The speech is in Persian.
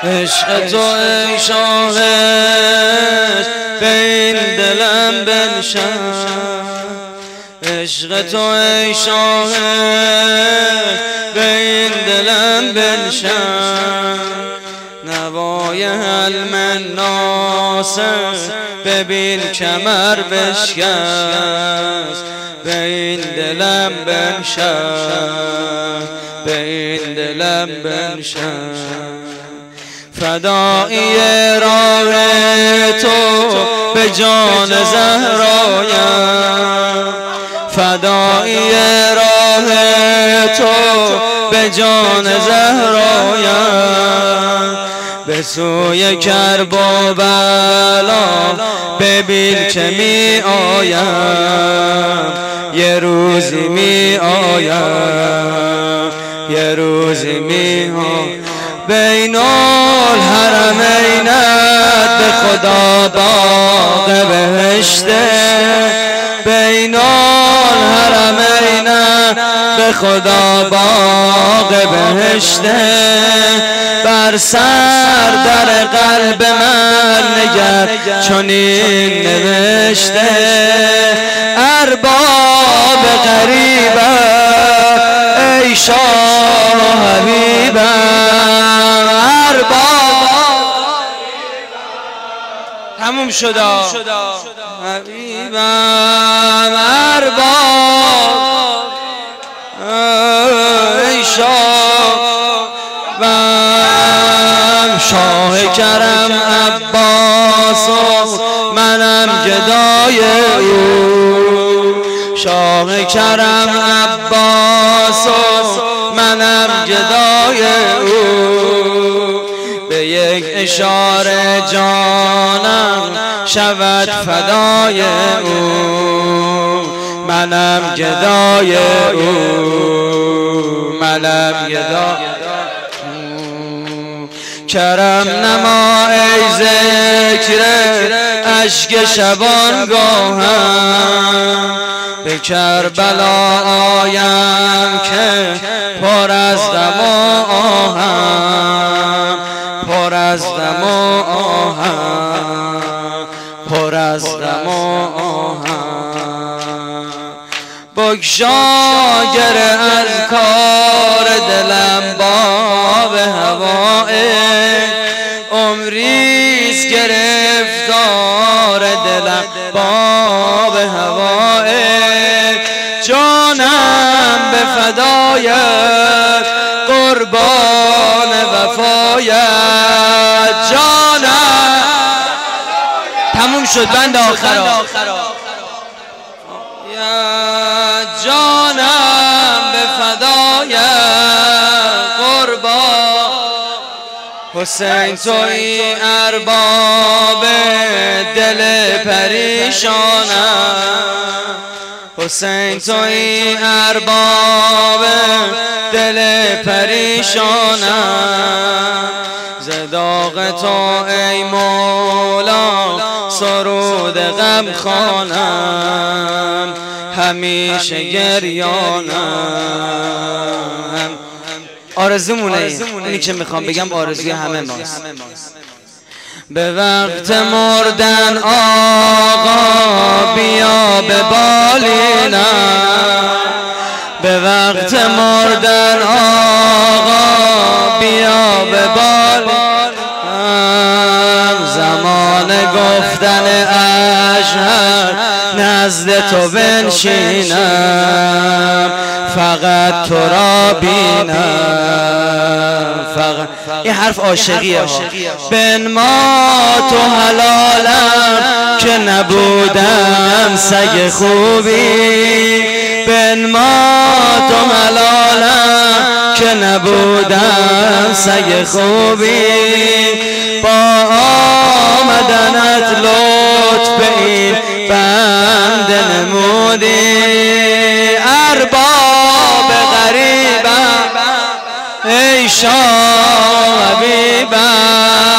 عشق تو ای شاهد به این دلم بنشست، عشق تو ای شاهد به این دلم بنشست، نوای المناصر ببین کمر بشکست، به این دلم بنشست، به این دلم بنشست. فدایی راه تو به جان زهرایم، فدایی راه تو به جان زهرایم، به سوی کرب و بلا ببین که می آیم، یه روزی می آیم، یه روزی می آیم. بین الحرمینت به خدا باغ بهشته، بین الحرمینت به خدا باغ بهشته، بر سر در قلب من نگر چنین نوشته، ارباب غریبم ای شاه حبیبم، ارباب تموم شدا حبیبم، ارباب ای شاه کرم عباس و منم گدای او، شاه کرم عباس و منم گدای او، به یک اشاره جانم شود فدای او، منم گدای او، منم گدای او. کرم نما ای ذکر اشک شبانگاهم، به کربلا آیم که پر از دم و آهم، پر از دم و آهم، پر از دم و آهم. بگشا گره از کار دلم باب هوای، عمریست گرفتار دلم باب هوای، جانم به فدایت قربان وفایت، جانم تموم شد بند آخرا، جانم به فدایت قربان. حسین تویی ارباب دل پریشانم، حسین تویی ارباب دل پریشانم، ز داغ تو ای مولا سرود غم خوانم، همیشه گریانم. آرزومونه اینی که میخوام بگم آرزوی همه ماست. به وقت مردن آقا بیا به بالینم، به وقت مردن آقا بیا به بالینم، زمان گفتن اشهد نزد تو بنشینم، فقط تو را بینم، فقط این حرف عاشقیه ها. بنما تو حلالم که نبودم سگ خوبی، بنما تو حلالم که نبودم سگ خوبی، با آمدنت لطف به این بنده نمودی، ارباب غریبم ای شاه حبیبم،